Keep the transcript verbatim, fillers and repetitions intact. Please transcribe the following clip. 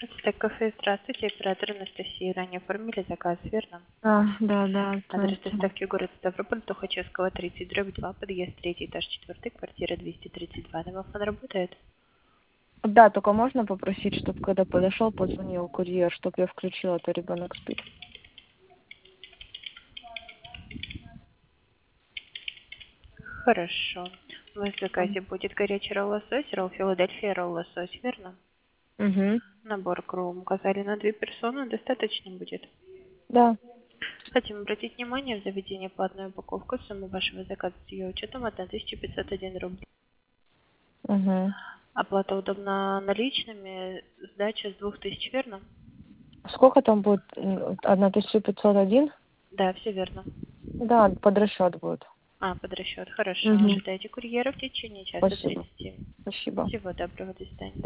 Это кафе, здравствуйте, оператор Анастасия. Ранее оформили заказ, верно? А, да, да, Адрес здравствуйте. доставки город Ставрополь, Тухачевского, тридцать, дробь два, подъезд третий, этаж четвертый, квартира двести тридцать два. Домофон работает? Да, только можно попросить, чтобы когда подошел, позвонил курьер, чтобы я включила, а то ребенок спит. Хорошо. В заказе будет горячий ролл лосось, ролл Филадельфия, ролл лосось, верно? Угу. Набор кром указали на две персоны, достаточно будет. Да. Хотим обратить внимание, в заведении по одной упаковку суммы вашего заказа с ее учетом тысяча пятьсот один рубль. Угу. Оплата удобна наличными, сдача с двух тысяч, верно? Сколько там будет? тысяча пятьсот один? Да, все верно. Да, под расчет будет. А, под расчет. Хорошо. Угу. Ожидайте курьера в течение часа Спасибо. тридцати. Спасибо. Всего доброго, до свидания.